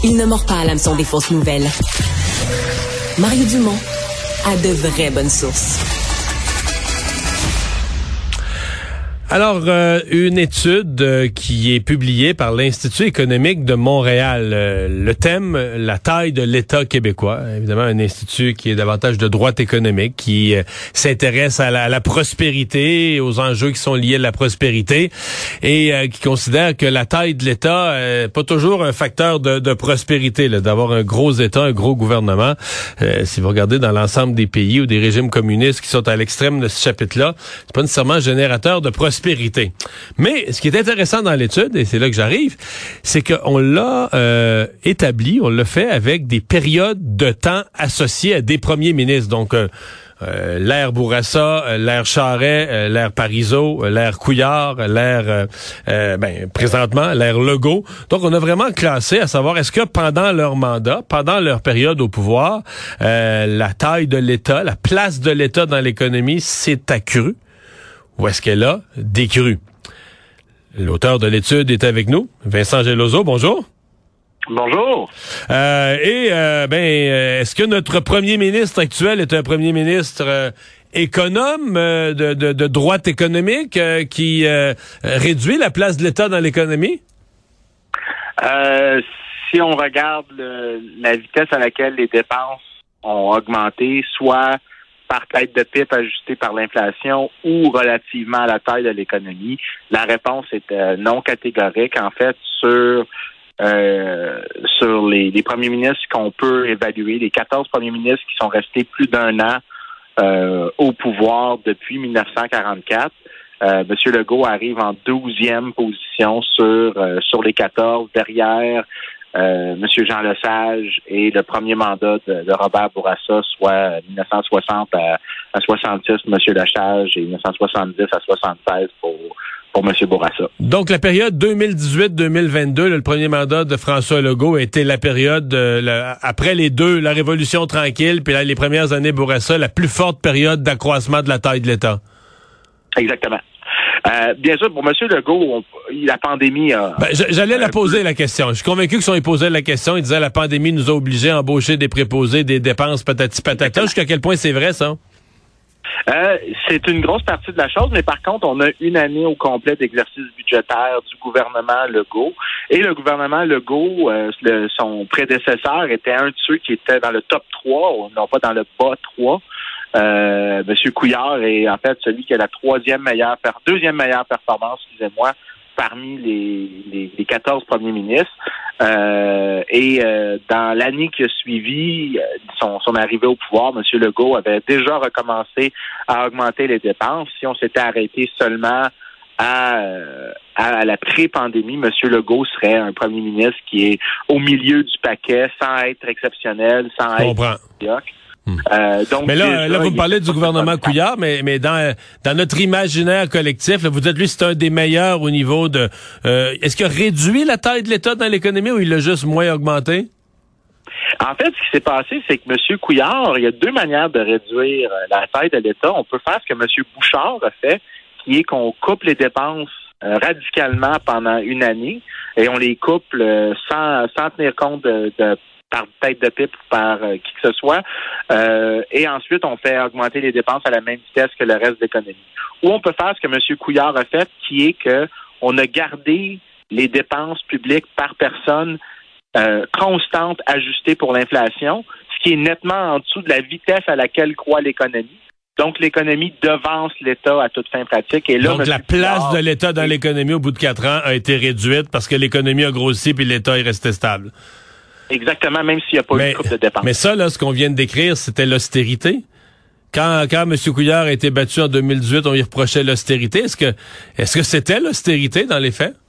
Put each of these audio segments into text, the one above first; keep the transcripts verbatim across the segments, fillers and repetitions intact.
Il ne mord pas à l'hameçon des fausses nouvelles. Mario Dumont a de vraies bonnes sources. Alors, euh, une étude euh, qui est publiée par l'Institut économique de Montréal. Euh, le thème, la taille de l'État québécois. Évidemment, un institut qui est davantage de droite économique, qui euh, s'intéresse à la, à la prospérité, aux enjeux qui sont liés à la prospérité, et euh, qui considère que la taille de l'État n'est pas toujours un facteur de, de prospérité, là, d'avoir un gros État, un gros gouvernement. Euh, si vous regardez dans l'ensemble des pays ou des régimes communistes qui sont à l'extrême de ce chapitre-là, c'est pas nécessairement générateur de prospérité. Mais ce qui est intéressant dans l'étude, et c'est là que j'arrive, c'est qu'on l'a euh, établi, on l'a fait avec des périodes de temps associées à des premiers ministres. Donc, euh, euh, l'ère Bourassa, euh, l'ère Charest, euh, l'ère Parizeau, euh, l'ère Couillard, euh, l'ère, euh, euh, ben, présentement, l'ère Legault. Donc, on a vraiment classé à savoir, est-ce que pendant leur mandat, pendant leur période au pouvoir, euh, la taille de l'État, la place de l'État dans l'économie s'est accrue? Ou est-ce qu'elle a décru? L'auteur de l'étude est avec nous, Vincent Geloso. Bonjour. Bonjour. Euh, et euh, ben, est-ce que notre premier ministre actuel est un premier ministre euh, économe euh, de, de, de droite économique euh, qui euh, réduit la place de l'État dans l'économie? Euh, si on regarde le, la vitesse à laquelle les dépenses ont augmenté, soit par tête de pipe ajustée par l'inflation ou relativement à la taille de l'économie, la réponse est euh, non catégorique. En fait, sur euh, sur les, les premiers ministres qu'on peut évaluer, les quatorze premiers ministres qui sont restés plus d'un an euh, au pouvoir depuis mille neuf cent quarante-quatre, euh, M. Legault arrive en douzième position sur euh, sur les quatorze, derrière Euh, M. Jean Lesage et le premier mandat de, de Robert Bourassa, soit mille neuf cent soixante à, à soixante-six pour M. Lesage et mille neuf cent soixante-dix à soixante-seize pour, pour M. Bourassa. Donc, la période deux mille dix-huit deux mille vingt-deux, là, le premier mandat de François Legault était la période, euh, la, après les deux, la Révolution tranquille, puis là, les premières années Bourassa, la plus forte période d'accroissement de la taille de l'État. Exactement. Euh, bien sûr, pour M. Legault, on, la pandémie a... Ben, j'allais la poser, la question. Je suis convaincu que si on lui posait la question, il disait la pandémie nous a obligés à embaucher des préposés, des dépenses patati patata. Jusqu'à quel point c'est vrai, ça? Euh, c'est une grosse partie de la chose, mais par contre, on a une année au complet d'exercice budgétaire du gouvernement Legault. Et le gouvernement Legault, euh, le, son prédécesseur, était un de ceux qui était dans le top trois, non pas dans le bas trois. Euh, Monsieur Couillard est en fait celui qui a la troisième meilleure, deuxième meilleure performance, excusez-moi, parmi les, les, les quatorze premiers ministres. Euh, et euh, dans l'année qui a suivi son, son arrivée au pouvoir, M. Legault avait déjà recommencé à augmenter les dépenses. Si on s'était arrêté seulement à, à la pré-pandémie, M. Legault serait un premier ministre qui est au milieu du paquet, sans être exceptionnel, sans Je être comprends. médiocre. Euh, donc mais là, déjà, là, vous me parlez du gouvernement Couillard, mais, mais dans, dans notre imaginaire collectif, là, vous dites, lui, c'est un des meilleurs au niveau de... Euh, est-ce qu'il a réduit la taille de l'État dans l'économie ou il l'a juste moins augmenté? En fait, ce qui s'est passé, c'est que M. Couillard, il y a deux manières de réduire la taille de l'État. On peut faire ce que M. Bouchard a fait, qui est qu'on coupe les dépenses euh, radicalement pendant une année et on les coupe euh, sans, sans tenir compte de... de par tête de pipe ou par euh, qui que ce soit, euh, et ensuite on fait augmenter les dépenses à la même vitesse que le reste de l'économie. Ou on peut faire ce que M. Couillard a fait, qui est que on a gardé les dépenses publiques par personne euh, constantes, ajustées pour l'inflation, ce qui est nettement en dessous de la vitesse à laquelle croît l'économie. Donc, l'économie devance l'État à toute fin pratique. Et là, Donc, M. la place Couillard, de l'État dans l'économie au bout de quatre ans a été réduite parce que l'économie a grossi puis l'État est resté stable. Exactement, même s'il n'y a pas mais, eu de coupe de dépenses. Mais ça, là, ce qu'on vient de décrire, c'était l'austérité. Quand, quand M. Couillard a été battu en deux mille dix-huit, on lui reprochait l'austérité. Est-ce que, est-ce que c'était l'austérité dans les faits?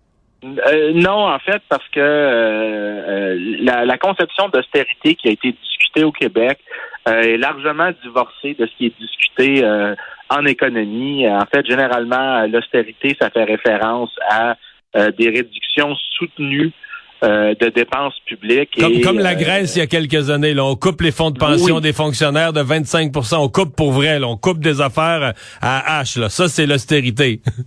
Euh, non, en fait, parce que euh, euh, la, la conception d'austérité qui a été discutée au Québec euh, est largement divorcée de ce qui est discuté euh, en économie. En fait, généralement, l'austérité, ça fait référence à euh, des réductions soutenues Euh, de dépenses publiques. Comme, et, comme la euh, Grèce il y a quelques années, là, on coupe les fonds de pension oui. des fonctionnaires de vingt-cinq pour cent, on coupe pour vrai, là, on coupe des affaires à H, là. Ça, c'est l'austérité.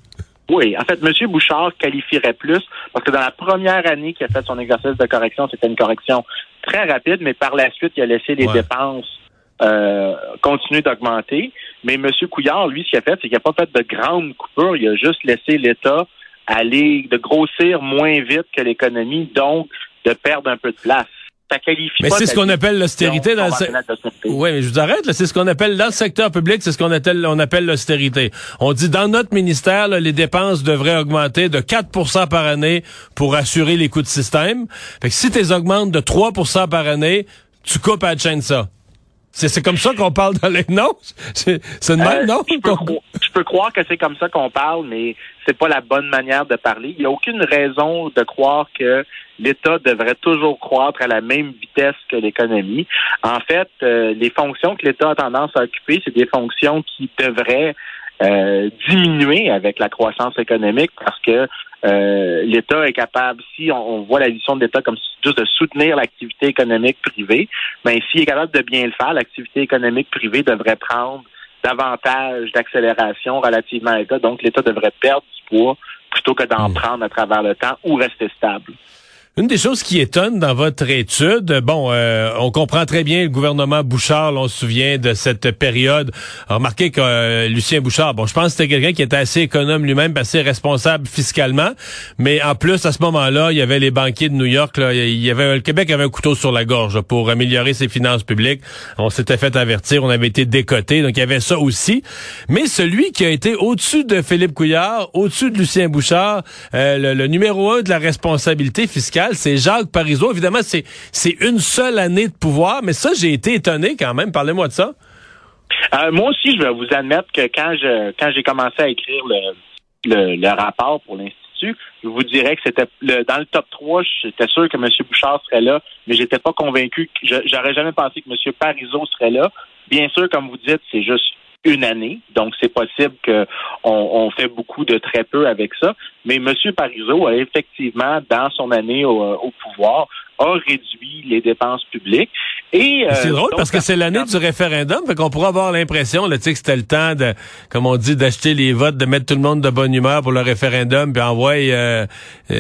Oui, en fait, M. Bouchard qualifierait plus, parce que dans la première année qu'il a fait son exercice de correction, c'était une correction très rapide, mais par la suite, il a laissé les ouais. dépenses euh, continuer d'augmenter. Mais M. Couillard, lui, ce qu'il a fait, c'est qu'il n'a pas fait de grandes coupures, il a juste laissé l'État aller, de grossir moins vite que l'économie, donc de perdre un peu de place. Ça qualifie mais pas c'est ce qu'on appelle l'austérité dans le secteur. Oui, mais je vous arrête, là, c'est ce qu'on appelle dans le secteur public, c'est ce qu'on appelle, on appelle l'austérité. On dit dans notre ministère, là, les dépenses devraient augmenter de quatre pour cent par année pour assurer les coûts de système. Fait que si tu les augmentes de trois pour cent par année, tu coupes à la chaîne ça. C'est, c'est comme ça qu'on parle dans les... Non? C'est, c'est une même, euh, non? Je peux, cro- je peux croire que c'est comme ça qu'on parle, mais c'est pas la bonne manière de parler. Il n'y a aucune raison de croire que l'État devrait toujours croître à la même vitesse que l'économie. En fait, euh, les fonctions que l'État a tendance à occuper, c'est des fonctions qui devraient euh, diminuer avec la croissance économique parce que euh, l'État est capable, si on, on voit la vision de l'État comme juste de soutenir l'activité économique privée, ben s'il est capable de bien le faire, l'activité économique privée devrait prendre davantage d'accélération relativement à l'État. Donc, l'État devrait perdre du poids plutôt que d'en mmh. prendre à travers le temps ou rester stable. Une des choses qui étonne dans votre étude, bon, euh, on comprend très bien le gouvernement Bouchard, là, on se souvient de cette période. Remarquez que euh, Lucien Bouchard, bon, je pense que c'était quelqu'un qui était assez économe lui-même, assez responsable fiscalement, mais en plus, à ce moment-là, il y avait les banquiers de New York, là, il y avait le Québec avait un couteau sur la gorge là, pour améliorer ses finances publiques. On s'était fait avertir, on avait été décoté, donc il y avait ça aussi. Mais celui qui a été au-dessus de Philippe Couillard, au-dessus de Lucien Bouchard, euh, le, le numéro un de la responsabilité fiscale, c'est Jacques Parizeau. Évidemment, c'est c'est une seule année de pouvoir, mais ça, j'ai été étonné quand même. Parlez-moi de ça. Euh, moi aussi, je vais vous admettre que quand je quand j'ai commencé à écrire le, le, le rapport pour l'Institut, je vous dirais que c'était le, dans le top trois, j'étais sûr que M. Bouchard serait là, mais j'étais pas convaincu. Que, je, j'aurais jamais pensé que M. Parizeau serait là. Bien sûr, comme vous dites, c'est juste une année, donc c'est possible qu'on on fait beaucoup de très peu avec ça, mais M. Parizeau a effectivement, dans son année au, au pouvoir, a réduit les dépenses publiques. Et euh, c'est drôle parce que c'est l'année du référendum, fait qu'on pourrait avoir l'impression là, tu sais, que c'était le temps de, comme on dit, d'acheter les votes, de mettre tout le monde de bonne humeur pour le référendum, puis envoyer euh, euh,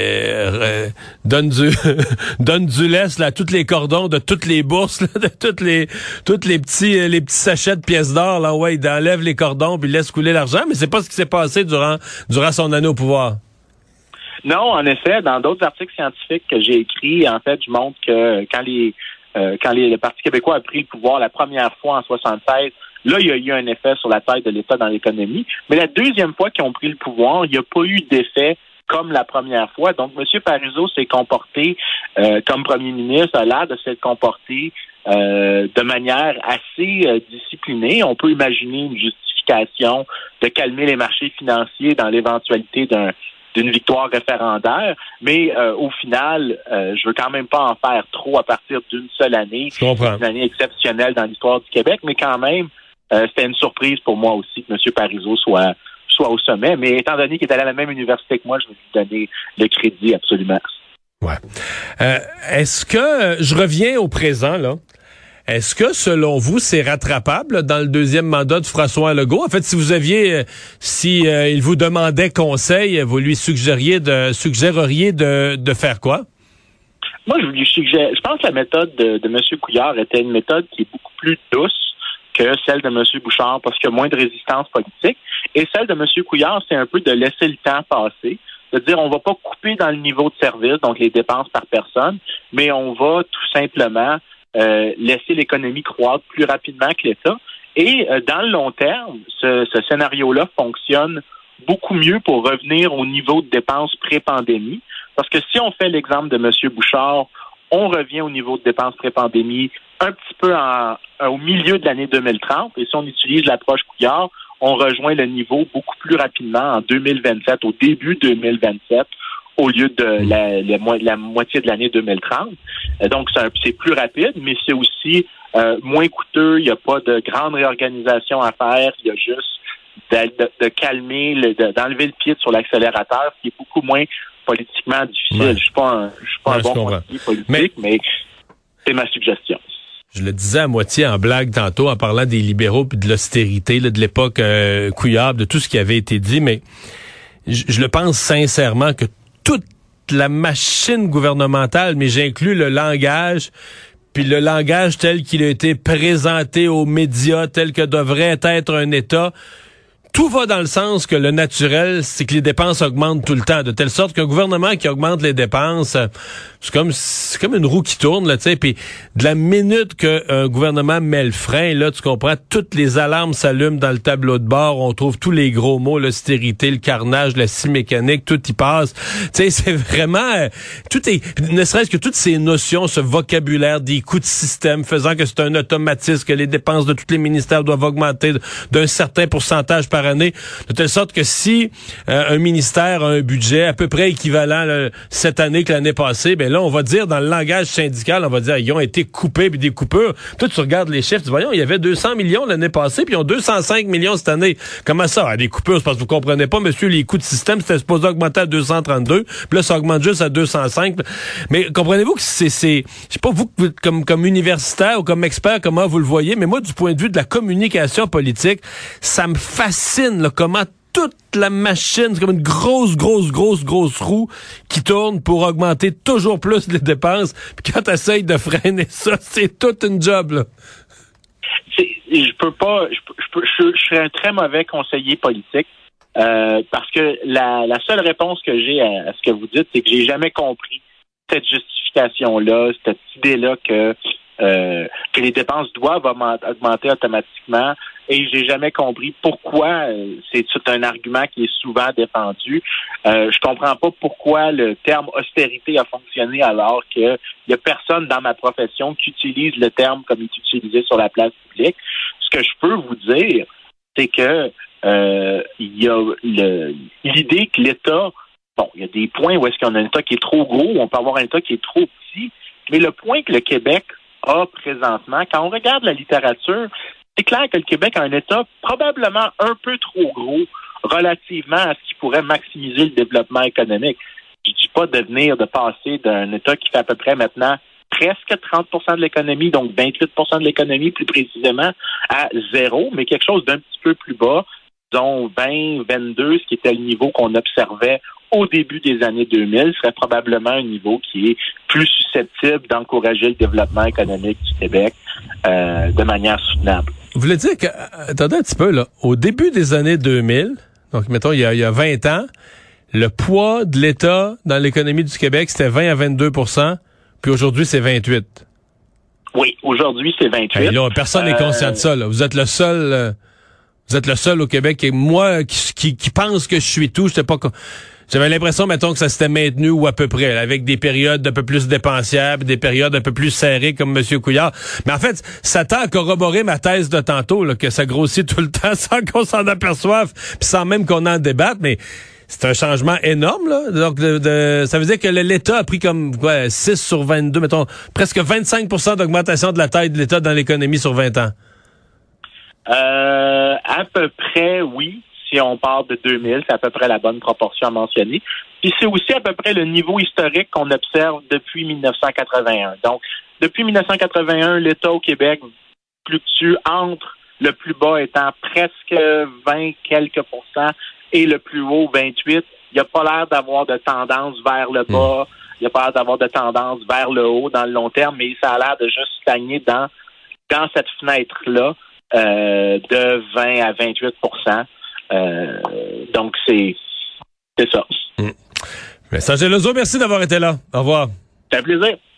euh, donne du donne du laisse là, tous les cordons de toutes les bourses, là, de toutes les toutes les petits les petits sachets de pièces d'or là, ouais, il enlève les cordons puis laisse couler l'argent, mais c'est pas ce qui s'est passé durant durant son année au pouvoir. Non, en effet, dans d'autres articles scientifiques que j'ai écrits, en fait, je montre que quand les euh, quand les, le Parti québécois a pris le pouvoir la première fois en soixante-seize, là, il y a eu un effet sur la taille de l'État dans l'économie. Mais la deuxième fois qu'ils ont pris le pouvoir, il n'y a pas eu d'effet comme la première fois. Donc, M. Parizeau s'est comporté euh, comme premier ministre, a l'air de s'être comporté euh, de manière assez euh, disciplinée. On peut imaginer une justification de calmer les marchés financiers dans l'éventualité d'un d'une victoire référendaire, mais euh, au final, euh, je veux quand même pas en faire trop à partir d'une seule année, une année exceptionnelle dans l'histoire du Québec, mais quand même, euh, c'était une surprise pour moi aussi que M. Parizeau soit soit au sommet, mais étant donné qu'il est allé à la même université que moi, je vais lui donner le crédit absolument. Ouais. Euh, est-ce que, je reviens au présent, là, est-ce que, selon vous, c'est rattrapable là, dans le deuxième mandat de François Legault? En fait, si vous aviez, euh, si euh, il vous demandait conseil, vous lui suggériez de, suggéreriez de, de faire quoi? Moi, je lui suggère, je pense que la méthode de, de M. Couillard était une méthode qui est beaucoup plus douce que celle de M. Bouchard, parce qu'il y a moins de résistance politique. Et celle de M. Couillard, c'est un peu de laisser le temps passer, de dire on va pas couper dans le niveau de service, donc les dépenses par personne, mais on va tout simplement Euh, laisser l'économie croître plus rapidement que l'État. Et euh, dans le long terme, ce, ce scénario-là fonctionne beaucoup mieux pour revenir au niveau de dépenses pré-pandémie. Parce que si on fait l'exemple de M. Bouchard, on revient au niveau de dépenses pré-pandémie un petit peu en, au milieu de l'année deux mille trente. Et si on utilise l'approche Couillard, on rejoint le niveau beaucoup plus rapidement en deux mille vingt-sept, au début deux mille vingt-sept, au lieu de la, la, la moitié de l'année deux mille trente. Donc, c'est, un, c'est plus rapide, mais c'est aussi euh, moins coûteux. Il n'y a pas de grande réorganisation à faire. Il y a juste de, de, de calmer, le, de, d'enlever le pied sur l'accélérateur, ce qui est beaucoup moins politiquement difficile. Ouais. Je ne suis pas un, je suis pas ouais, un bon conseiller politique, mais, mais c'est ma suggestion. Je le disais à moitié en blague tantôt, en parlant des libéraux puis de l'austérité, là, de l'époque euh, Couillard, de tout ce qui avait été dit, mais je, je le pense sincèrement que toute la machine gouvernementale, mais j'inclus le langage, puis le langage tel qu'il a été présenté aux médias, tel que devrait être un État, tout va dans le sens que le naturel, c'est que les dépenses augmentent tout le temps, de telle sorte qu'un gouvernement qui augmente les dépenses, c'est comme c'est comme une roue qui tourne, là, tu sais, puis de la minute qu'un gouvernement met le frein, là, tu comprends, toutes les alarmes s'allument dans le tableau de bord, on trouve tous les gros mots, l'austérité, le carnage, la scie mécanique, tout y passe. Tu sais, c'est vraiment, euh, tout est, ne serait-ce que toutes ces notions, ce vocabulaire des coûts de système, faisant que c'est un automatisme, que les dépenses de tous les ministères doivent augmenter d'un certain pourcentage par année, de telle sorte que si euh, un ministère a un budget à peu près équivalent là, cette année que l'année passée, ben là, on va dire dans le langage syndical, on va dire ils ont été coupés puis des coupures. Toi, tu regardes les chiffres, tu dis, voyons, il y avait deux cents millions l'année passée, puis ils ont deux cent cinq millions cette année. Comment ça? Ah, des coupures, c'est parce que vous comprenez pas, monsieur, les coûts de système, c'était supposé augmenter à deux cent trente-deux, puis là, ça augmente juste à deux cent cinq. Mais comprenez-vous que c'est, c'est je sais pas vous, comme, comme universitaire ou comme expert, comment vous le voyez, mais moi, du point de vue de la communication politique, ça me fascine. Là, comment toute la machine, c'est comme une grosse, grosse, grosse, grosse roue qui tourne pour augmenter toujours plus les dépenses. Puis quand tu essayes de freiner ça, c'est toute une job, là. C'est, je peux pas, je, je, peux, je, je serais un très mauvais conseiller politique euh, parce que la, la seule réponse que j'ai à, à ce que vous dites, c'est que j'ai jamais compris cette justification-là, cette idée-là que euh, que les dépenses doivent augmenter automatiquement. Et j'ai jamais compris pourquoi euh, c'est tout un argument qui est souvent défendu. Euh, je comprends pas pourquoi le terme austérité a fonctionné alors que y a personne dans ma profession qui utilise le terme comme il est utilisé sur la place publique. Ce que je peux vous dire, c'est que euh, il y a le, l'idée que l'État, bon, il y a des points où est-ce qu'on a un État qui est trop gros, on peut avoir un État qui est trop petit, mais le point que le Québec a présentement, quand on regarde la littérature, c'est clair que le Québec a un État probablement un peu trop gros relativement à ce qui pourrait maximiser le développement économique. Je dis pas de venir de passer d'un État qui fait à peu près maintenant presque trente pour cent de l'économie, donc vingt-huit pour cent de l'économie plus précisément, à zéro, mais quelque chose d'un petit peu plus bas, disons vingt, vingt-deux, ce qui était le niveau qu'on observait au début des années deux mille, serait probablement un niveau qui est plus susceptible d'encourager le développement économique du Québec euh, de manière soutenable. Vous voulez dire que, attendez un petit peu, là, au début des années deux mille, donc mettons il y a, il y a vingt ans, le poids de l'État dans l'économie du Québec, c'était vingt à vingt-deux pour cent, puis aujourd'hui, c'est vingt-huit. Oui, aujourd'hui, c'est vingt-huit. Hey, là, personne n'est euh... conscient de ça, là. Vous êtes le seul, euh, vous êtes le seul au Québec, et moi, qui, qui, qui pense que je suis tout, j'étais pas... J'avais l'impression, mettons, que ça s'était maintenu ou à peu près, là, avec des périodes un peu plus dépensières, des périodes un peu plus serrées comme M. Couillard. Mais en fait, ça tend à corroborer ma thèse de tantôt, là, que ça grossit tout le temps sans qu'on s'en aperçoive, puis sans même qu'on en débatte, mais c'est un changement énorme, là. Donc, de, de, ça veut dire que l'État a pris comme quoi, six sur vingt-deux, mettons, presque vingt-cinq pour cent d'augmentation de la taille de l'État dans l'économie sur vingt ans. Euh, à peu près, oui. Si on part de deux mille, c'est à peu près la bonne proportion à mentionner. Puis c'est aussi à peu près le niveau historique qu'on observe depuis dix-neuf cent quatre-vingt-un. Donc, depuis dix-neuf cent quatre-vingt-un, l'État au Québec fluctue entre le plus bas étant presque vingt quelques pourcents et le plus haut, vingt-huit. Il n'y a pas l'air d'avoir de tendance vers le bas. Il n'y a pas l'air d'avoir de tendance vers le haut dans le long terme, mais ça a l'air de juste stagner dans, dans cette fenêtre-là euh, de vingt à vingt-huit pour cent. Euh, donc, c'est, c'est ça. Mmh. Vincent Gelozo, merci d'avoir été là. Au revoir. C'est un plaisir.